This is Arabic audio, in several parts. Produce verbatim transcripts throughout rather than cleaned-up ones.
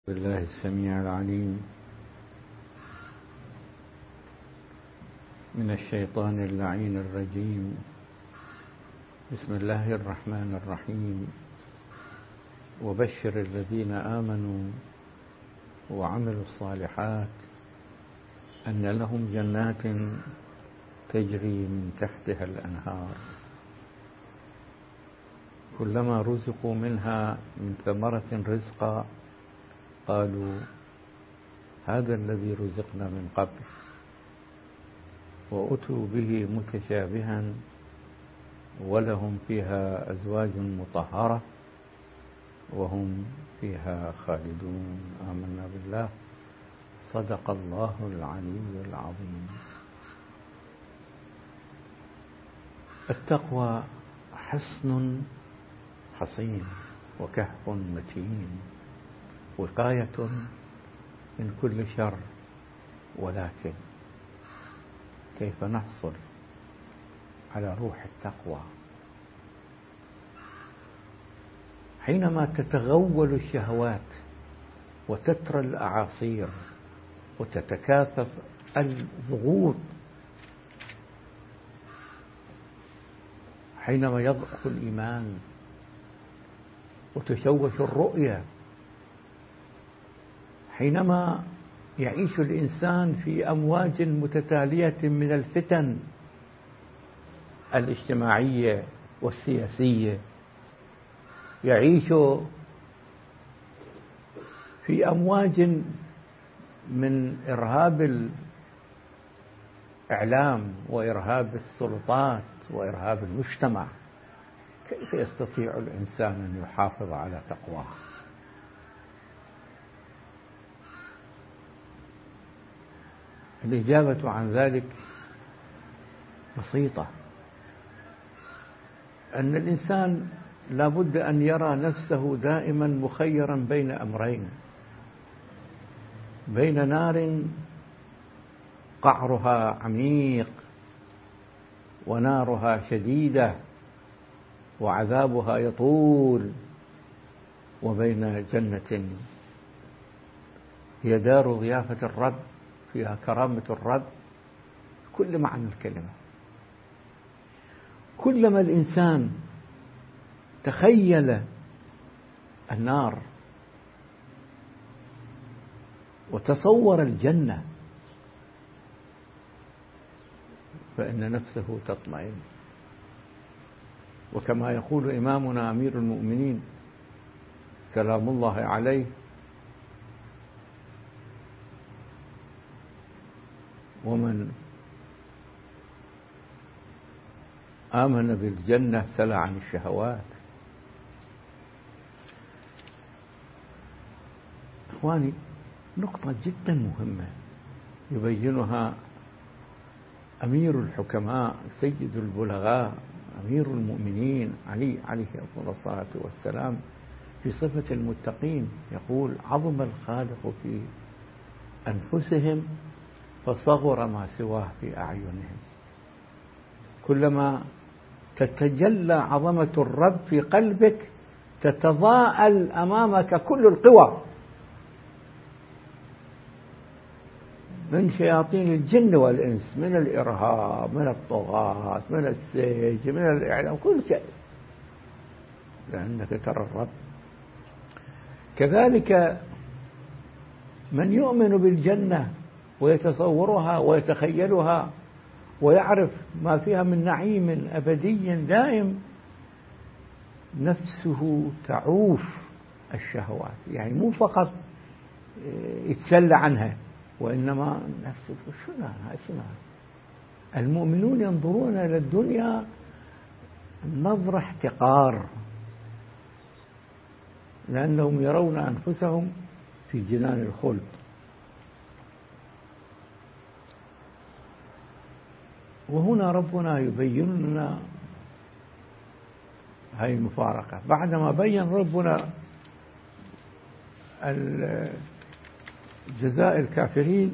بالله السميع العليم من الشيطان اللعين الرجيم. بسم الله الرحمن الرحيم. وبشر الذين آمنوا وعملوا الصالحات أن لهم جنات تجري من تحتها الأنهار كلما رزقوا منها من ثمرة رزقا قالوا هذا الذي رزقنا من قبل وأتوا به متشابها ولهم فيها أزواج مطهرة وهم فيها خالدون. آمنا بالله. صدق الله العلي العظيم. التقوى حصن حصين وكهف متين وقاية من كل شر، ولكن كيف نحصل على روح التقوى حينما تتغول الشهوات وتترى الأعاصير وتتكاثف الضغوط، حينما يضعف الإيمان وتشوش الرؤية، حينما يعيش الإنسان في أمواج متتالية من الفتن الاجتماعية والسياسية، يعيش في أمواج من إرهاب الإعلام وإرهاب السلطات وإرهاب المجتمع، كيف يستطيع الإنسان أن يحافظ على تقواه؟ الإجابة عن ذلك بسيطة، أن الإنسان لا بد أن يرى نفسه دائما مخيرا بين أمرين: بين نار قعرها عميق ونارها شديدة وعذابها يطول، وبين جنة هي دار ضيافة الرب فيها كرامة الرب كل معنى الكلمة. كلما الإنسان تخيل النار وتصور الجنة فإن نفسه تطمئن. وكما يقول إمامنا أمير المؤمنين سلام الله عليه: ومن آمن بالجنة سلى عن الشهوات. إخواني، نقطة جدا مهمة يبينها أمير الحكماء سيد البلغاء أمير المؤمنين علي عليه أفضل الصلاة والسلام في صفة المتقين، يقول: عظم الخالق في أنفسهم فصغر ما سواه في أعينهم. كلما تتجلى عظمة الرب في قلبك تتضاءل أمامك كل القوى من شياطين الجن والإنس، من الإرهاب، من الطغاة، من السجن، من الإعلام، كل شيء، لأنك ترى الرب. كذلك من يؤمن بالجنة ويتصورها ويتخيلها ويعرف ما فيها من نعيم أبدي دائم، نفسه تعوف الشهوات، يعني مو فقط يتسلى عنها، وإنما نفسه شنو شنو. المؤمنون ينظرون إلى الدنيا نظرة احتقار، لأنهم يرون أنفسهم في جنان الخلد. وهنا ربنا يبين لنا هذه المفارقة بعدما بين ربنا جزاء الكافرين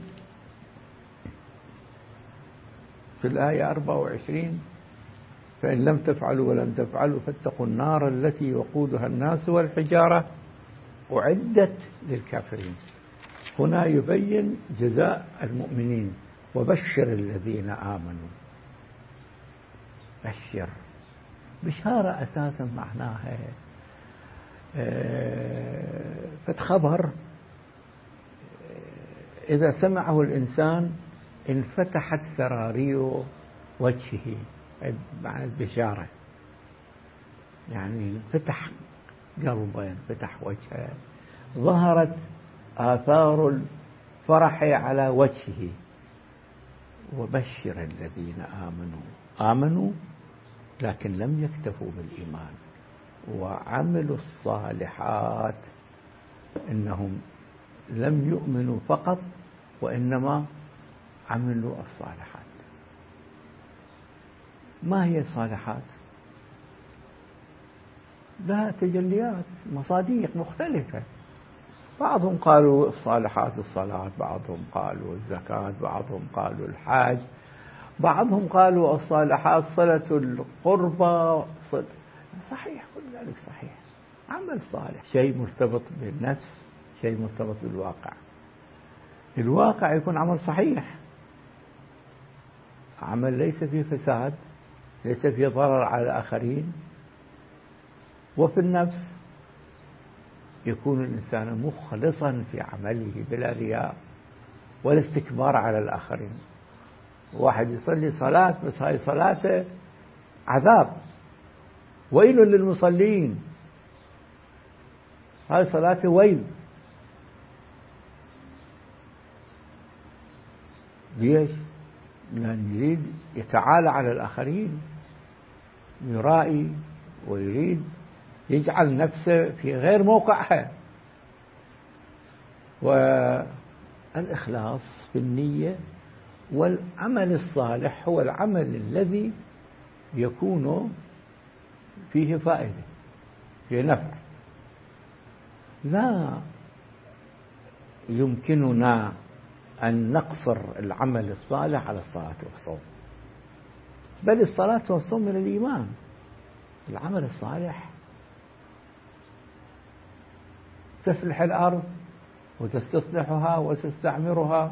في الآية أربعة وعشرين: فإن لم تفعلوا ولن تفعلوا فاتقوا النار التي وقودها الناس والحجارة أعدت للكافرين. هنا يبين جزاء المؤمنين: وبشر الذين آمنوا. بشر، بشارة أساسا معناها فتخبر إذا سمعه الإنسان انفتحت سراري وجهه، معنى البشارة يعني انفتح قلبه، انفتح وجهه، ظهرت آثار الفرح على وجهه. وبشر الذين آمنوا، آمنوا لكن لم يكتفوا بالإيمان وعملوا الصالحات، إنهم لم يؤمنوا فقط وإنما عملوا الصالحات. ما هي الصالحات؟ لها تجليات، مصاديق مختلفة. بعضهم قالوا الصالحات الصلاة، بعضهم قالوا الزكاة، بعضهم قالوا الحج، بعضهم قالوا الصالحات صلة القربى. صحيح، كل ذلك صحيح. عمل صالح شيء مرتبط بالنفس، شيء مرتبط بالواقع. الواقع يكون عمل صحيح، عمل ليس فيه فساد، ليس فيه ضرر على الآخرين. وفي النفس يكون الإنسان مخلصا في عمله بلا رياء ولا استكبار على الآخرين. واحد يصلي صلاة بس هاي صلاته عذاب، ويل للمصلين، هاي صلاته ويل. ليش؟ لأن يريد يتعالى على الآخرين، يرائي ويريد يجعل نفسه في غير موقعها. والإخلاص في النية والعمل الصالح هو العمل الذي يكون فيه فائدة، فيه نفع. لا يمكننا أن نقصر العمل الصالح على الصلاة والصوم، بل الصلاة والصوم من الإيمان. العمل الصالح تفلح الأرض وتستصلحها وتستعمرها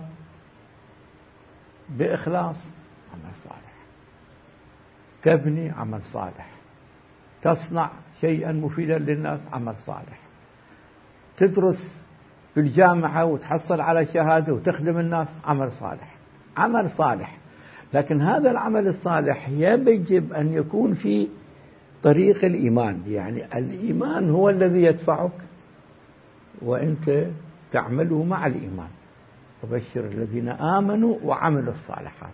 بإخلاص، عمل صالح. تبني، عمل صالح. تصنع شيئا مفيدا للناس، عمل صالح. تدرس في الجامعة وتحصل على شهادة وتخدم الناس، عمل صالح. عمل صالح. لكن هذا العمل الصالح يجب أن يكون في طريق الإيمان، يعني الإيمان هو الذي يدفعك وأنت تعمله مع الإيمان. وبشر الذين آمنوا وعملوا الصالحات.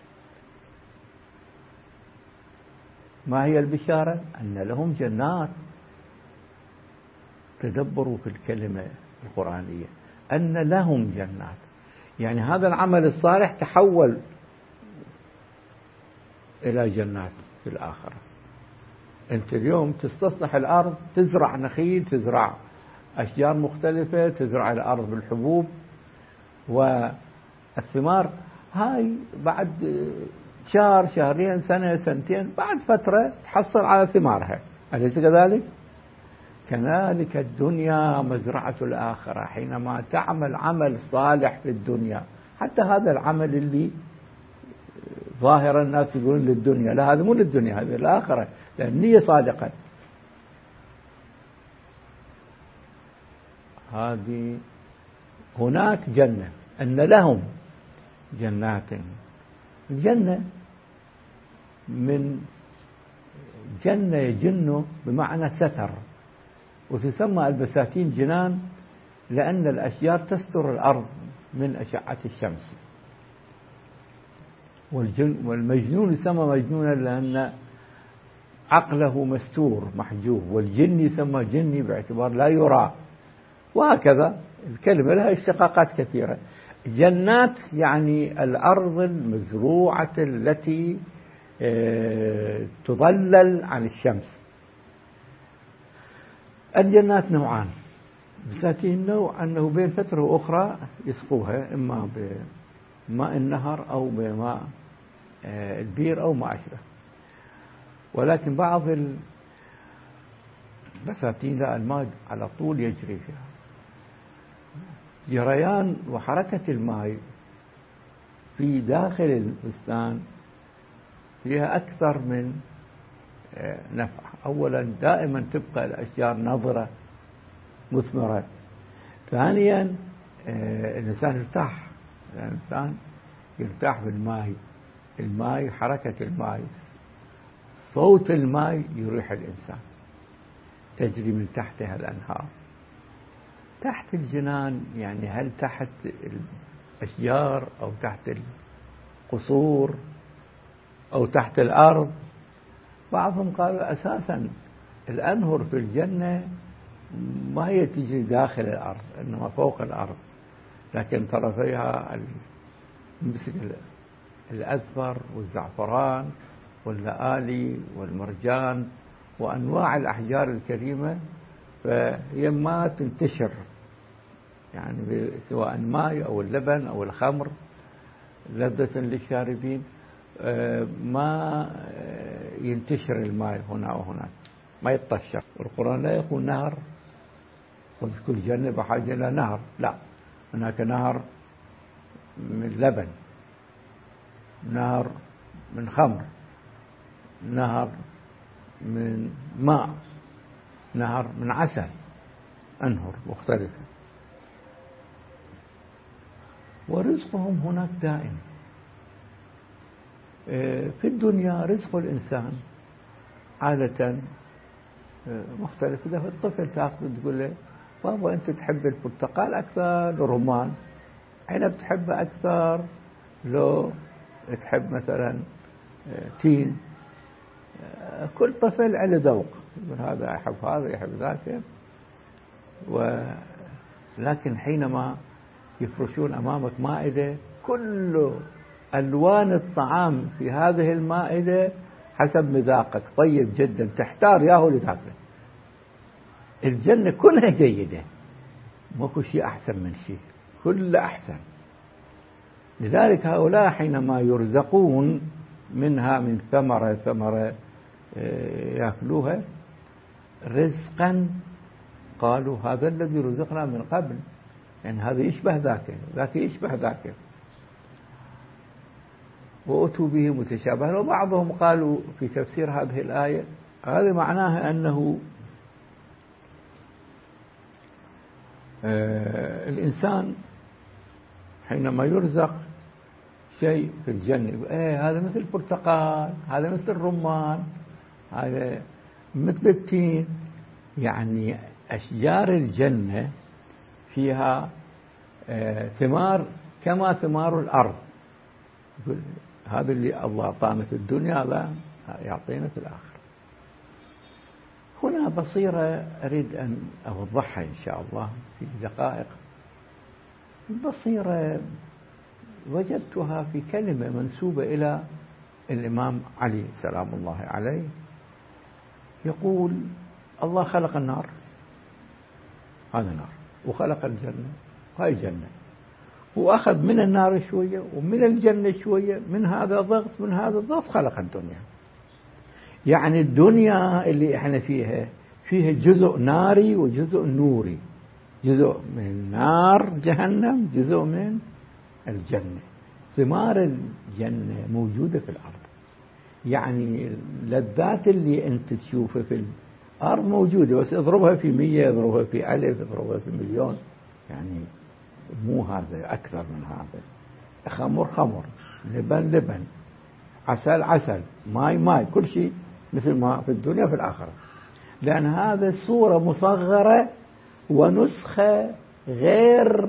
ما هي البشارة؟ أن لهم جنات. تدبروا في الكلمة القرآنية، أن لهم جنات، يعني هذا العمل الصالح تحول إلى جنات في الآخرة. أنت اليوم تستصلح الأرض، تزرع نخيل، تزرع أشجار مختلفة، تزرع الأرض بالحبوب والثمار. هاي بعد شهر، شهرين، سنة، سنتين، بعد فترة تحصل على ثمارها، أليس كذلك؟ كذلك الدنيا مزرعة الآخرة. حينما تعمل عمل صالح في الدنيا، حتى هذا العمل اللي ظاهر الناس يقولون للدنيا، لا، هذا مو للدنيا، هذا للآخرة، لأن النية صادقة. هذه هناك جنة، أن لهم جنات. الجنة من جنة يجن بمعنى ستر، وتسمى البساتين جنان لأن الأشجار تستر الأرض من أشعة الشمس. والجن والمجنون يسمى مجنونا لأن عقله مستور محجوب، والجن يسمى جني باعتبار لا يرى، وهكذا الكلمة لها اشتقاقات كثيرة. جنات يعني الأرض المزروعة التي تظلل عن الشمس. الجنات نوعان. بساتين نوع أنه بين فترة وأخرى يسقوها، إما بماء النهر أو بماء البير أو ما أشبه. ولكن بعض البساتين لا، الماء على طول يجري فيها، جريان وحركة الماء في داخل البستان فيها أكثر من نفع. أولا دائما تبقى الأشجار نضرة مثمرة. ثانيا الإنسان يرتاح، الإنسان يرتاح بالماء، الماء حركة الماء صوت الماء يريح الإنسان، تجري من تحتها الأنهار. تحت الجنان يعني هل تحت الأشجار أو تحت القصور أو تحت الأرض؟ بعضهم قالوا أساسا الأنهر في الجنة ما هي تجري داخل الأرض إنما فوق الأرض، لكن طرفيها مثل الأذفر والزعفران واللآلي والمرجان وأنواع الأحجار الكريمة، فهي ما تنتشر يعني سواء الماء أو اللبن أو الخمر لذة للشاربين، ما ينتشر الماء هنا وهناك، ما يتطشر. والقرآن لا يقول نهر وكل جنة بحاجة إلى نهر، لا، هناك نهر من لبن، نهر من خمر، نهر من ماء، نهر من عسل، أنهر مختلفة. ورزقهم هناك دائم. في الدنيا رزق الإنسان عادة مختلف. إذا في الطفل تأخذ تقول له بابا أنت تحب البرتقال أكثر لو رمان، عنب تحبه أكثر لو تحب مثلا تين. كل طفل له ذوق، يقول هذا يحب هذا يحب ذاك. ولكن حينما يفرشون أمامك مائدة كل ألوان الطعام في هذه المائدة حسب مذاقك طيب جدا، تحتار ياهو لتاكله. الجنة كلها جيدة، ماكو شيء أحسن من شيء، كل أحسن. لذلك هؤلاء حينما يرزقون منها من ثمرة ثمرة يأكلوها رزقا قالوا هذا الذي رزقنا من قبل، يعني هذا يشبه ذاك، ذاك يشبه ذاك، وأتوا به متشابها. وبعضهم قالوا في تفسير هذه الآية هذا معناها أنه آه الإنسان حينما يرزق شيء في الجنة ايه هذا مثل البرتقال، هذا مثل الرمان، هذا مثل التين، يعني أشجار الجنة فيها آه ثمار كما ثمار الأرض. هذا اللي الله أعطانا في الدنيا لا يعطينا في الآخرة. هنا بصيرة أريد أن أوضحها إن شاء الله في دقائق. البصيرة وجدتها في كلمة منسوبة إلى الإمام علي سلام الله عليه، يقول الله خلق النار، هذا نار، وخلق الجنة، هاي جنة، وأخذ من النار شوية ومن الجنة شوية، من هذا ضغط من هذا ضغط خلق الدنيا. يعني الدنيا اللي احنا فيها فيها جزء ناري وجزء نوري، جزء من نار جهنم، جزء من الجنة. ثمار الجنة موجودة في الأرض، يعني اللذات اللي أنت تشوفها في الأرض موجودة، بس اضربها في مية، اضربها في ألف، اضربها في مليون، يعني مو هذا أكثر من هذا. خمر خمر، لبن لبن، عسل عسل، ماي ماي، كل شيء مثل ما في الدنيا في الآخرة. لأن هذا صورة مصغرة ونسخة غير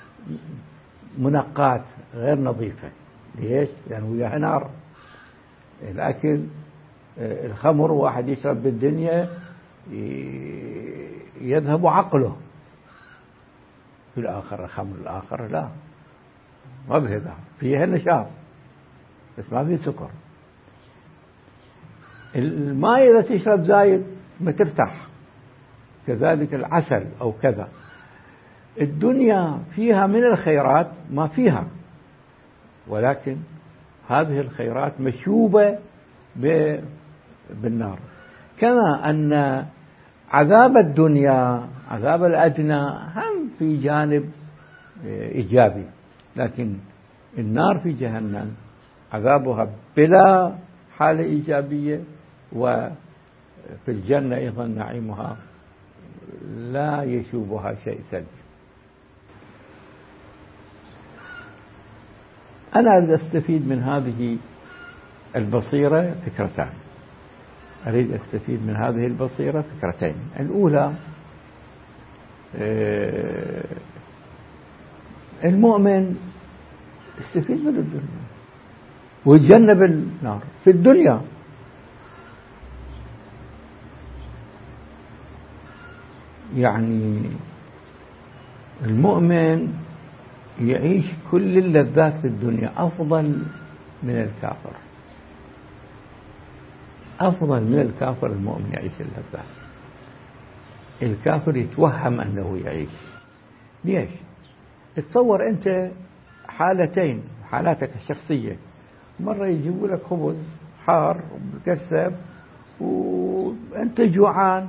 منقاة غير نظيفة. ليش؟ لأنه وياها نار. الأكل الخمر واحد يشرب بالدنيا يذهب عقله، في الآخرة خمر الآخرة لا، ما بهذا، فيها نشاط بس ما فيه سكر. الماء إذا تشرب زايد ما ترتاح، كذلك العسل أو كذا. الدنيا فيها من الخيرات ما فيها، ولكن هذه الخيرات مشوبة بالنار. كما أن عذاب الدنيا عذاب الأدنى هم في جانب إيجابي. لكن النار في جهنم عذابها بلا حالة إيجابية، وفي الجنة أيضا نعيمها لا يشوبها شيء سلبي. أنا أريد أستفيد من هذه البصيرة فكرتان. أريد أستفيد من هذه البصيرة فكرتين. الأولى، المؤمن يستفيد من الدنيا ويتجنب النار في الدنيا. يعني المؤمن يعيش كل اللذات في الدنيا أفضل من الكافر. أفضل من الكافر المؤمن يعيش اللذات. الكافر يتوهم أنه يعيش. ليش؟ تصور أنت حالتين، حالاتك الشخصية. مرة يجيبوا لك خبز حار مكسب وأنت جوعان،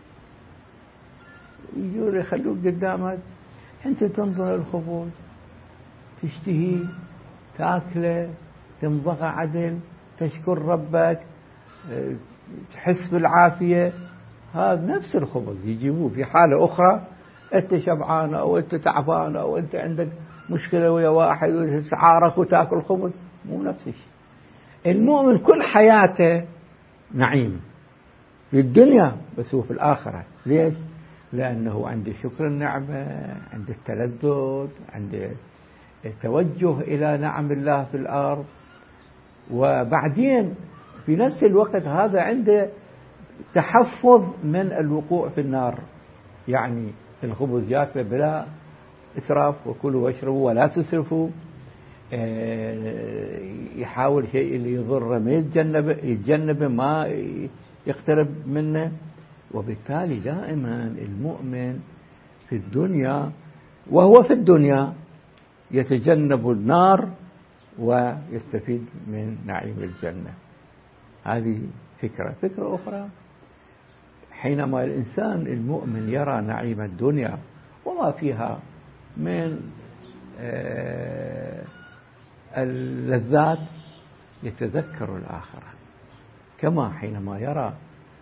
يجوا يخلوك قدامك، أنت تنظر الخبز تشتهي تاكله، تمضغه عدل، تشكر ربك، تحس بالعافية. هذا نفس الخبز يجيبوه في حالة أخرى، أنت شبعان أو أنت تعبان أو أنت عندك مشكلة ويا واحد وتسعارك وتاكل خبز، مو نفس الشيء. المؤمن كل حياته نعيم في الدنيا، بس هو في الآخرة. ليش؟ لأنه عنده شكر النعمة، عنده التلذذ، عنده التوجه إلى نعم الله في الأرض، وبعدين في نفس الوقت هذا عنده تحفظ من الوقوع في النار. يعني الخبز ياكله بلا إسراف، وكلوا واشربوا ولا تسرفوا. يحاول شيء اللي يضره ما يتجنب يتجنبه ما يقترب منه. وبالتالي دائما المؤمن في الدنيا وهو في الدنيا يتجنب النار ويستفيد من نعيم الجنة. هذه فكرة. فكرة أخرى، حينما الإنسان المؤمن يرى نعيم الدنيا وما فيها من اللذات يتذكر الآخرة، كما حينما يرى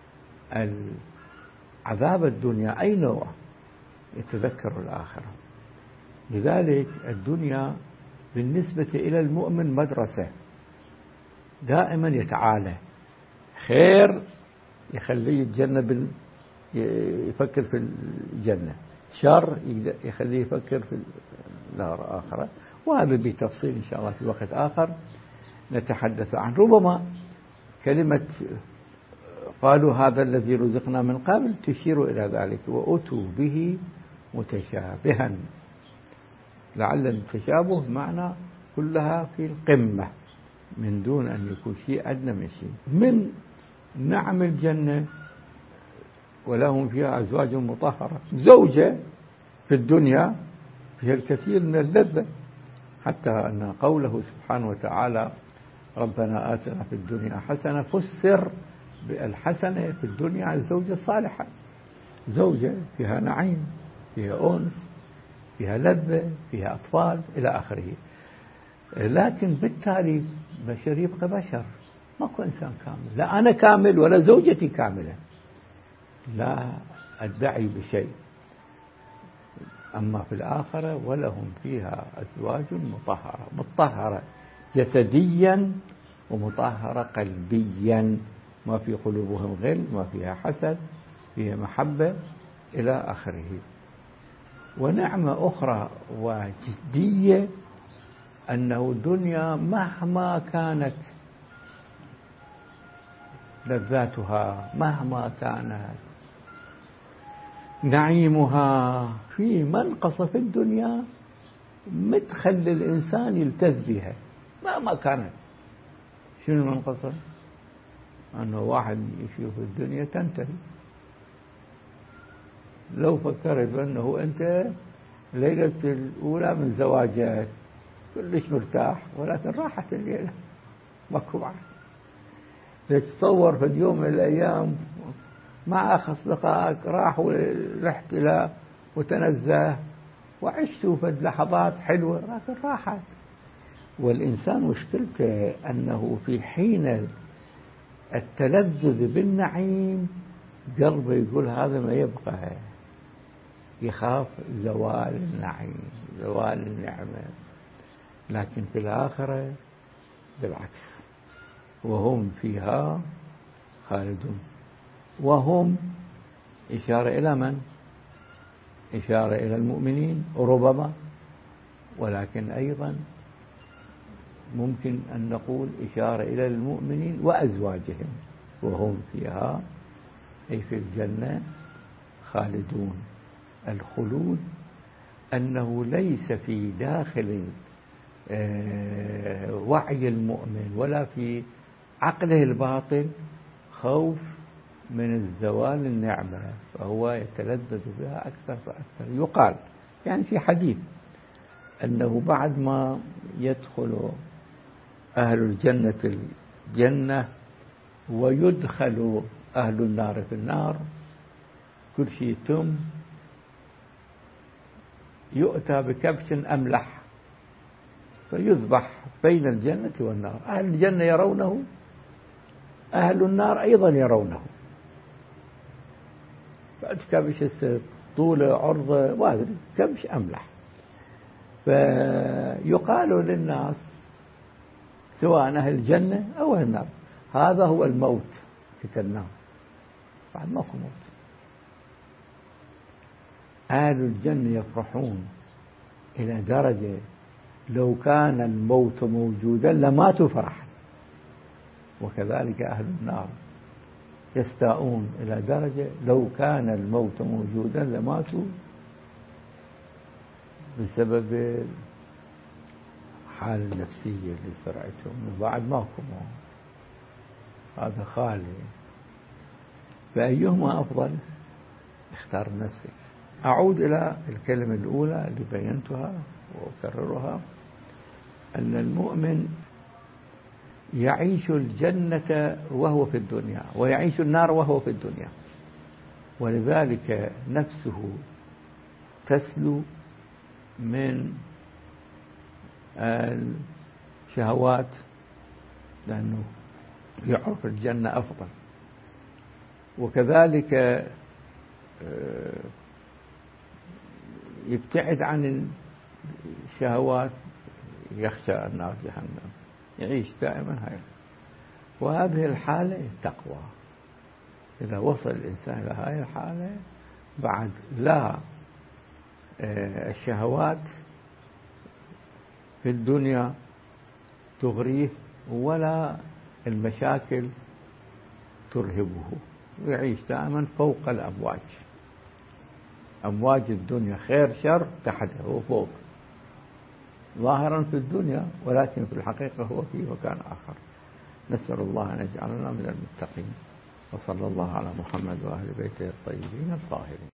عذاب الدنيا أي نوع يتذكر الآخرة. لذلك الدنيا بالنسبة إلى المؤمن مدرسة، دائما يتعالى. خير يخليه يتجنب يفكر في الجنة، شر يخليه يفكر في النار آخرة. وهذا بتفصيل إن شاء الله في وقت آخر نتحدث عن. ربما كلمة قالوا هذا الذي رزقنا من قبل تشير إلى ذلك، وأتوا به متشابها. لعل التشابه معنى كلها في القمة من دون أن يكون شيء أدنى من شيء. من نعم الجنة ولهم فيها أزواج مطهرة، زوجة في الدنيا فيها الكثير من اللذة، حتى أن قوله سبحانه وتعالى ربنا آتنا في الدنيا حسنة فسر بالحسنة في الدنيا على الزوجة الصالحة. زوجة فيها نعيم، فيها أنس، فيها لذة، فيها أطفال إلى آخره. لكن بالتالي بشر يبقى بشر، ماكو إنسان كامل. لا أنا كامل ولا زوجتي كاملة، لا أدعي بشيء. أما في الآخرة ولهم فيها أزواج مطهرة، مطهرة جسديا ومطهرة قلبيا، ما في قلوبهم غل، ما فيها حسد، فيها محبة إلى آخره. ونعمة أخرى وجدية أنه الدنيا مهما كانت لذاتها، مهما كانت نعيمها، في منقصة في الدنيا مدخل الإنسان يلتذ بها مهما كانت. شنو المنقصة؟ أنه واحد يشوف الدنيا تنتهي. لو فكرت بأنه أنت ليلة الأولى من زواجك كلش مرتاح، ولكن راحت الليلة ماكو بعد. تتصور في يوم من الأيام مع أصدقائك راحوا الاحتلاء وتنزه وعشتوا في لحظات حلوة لكن راحت. والإنسان مشكلته أنه في حين التلذذ بالنعيم قلبه يقول هذا ما يبقى، يخاف زوال النعيم زوال النعمة. لكن في الآخرة بالعكس، وهم فيها خالدون. وهم إشارة إلى من؟ إشارة إلى المؤمنين ربما، ولكن أيضا ممكن أن نقول إشارة إلى المؤمنين وأزواجهم، وهم فيها أي في الجنة خالدون. الخلود أنه ليس في داخل وعي المؤمن ولا في عقله الباطن خوف من الزوال النعمة، فهو يتلذذ بها أكثر فأكثر. يقال يعني في حديث أنه بعد ما يدخل أهل الجنة الجنة ويدخل أهل النار في النار كل شيء يتم، يؤتى بكبش أملح فيذبح بين الجنة والنار. أهل الجنة يرونه، أهل النار أيضا يرونه. كبش طوله عرضه ما أدري، كبش أملح. فيقال للناس سواء أهل الجنة أو أهل النار هذا هو الموت كتلناه، بعد ما هو موت. أهل الجنة يفرحون إلى درجة لو كان الموت موجودا لماتوا فرحا، وكذلك أهل النار يستاءون إلى درجة لو كان الموت موجودا لماتوا بسبب الحالة النفسية اللي سرعتهم وبعد ما كموا. هذا خالي. فأيهما أفضل؟ اختار نفسك. أعود إلى الكلمة الأولى اللي بينتها وأكررها، أن المؤمن يعيش الجنة وهو في الدنيا ويعيش النار وهو في الدنيا، ولذلك نفسه تسلو من الشهوات لأنه يعرف الجنة أفضل، وكذلك يبتعد عن الشهوات، يخشى النار جهنم، يعيش دائما هاي. وهذه الحالة التقوى. إذا وصل الإنسان إلى هاي الحالة بعد لا الشهوات في الدنيا تغريه ولا المشاكل ترهبه، ويعيش دائما فوق الأمواج. أمواج الدنيا خير شر تحته وفوق، ظاهرا في الدنيا ولكن في الحقيقة هو في مكان آخر. نسأل الله أن يجعلنا من المتقين، وصلى الله على محمد وأهل بيته الطيبين الطاهرين.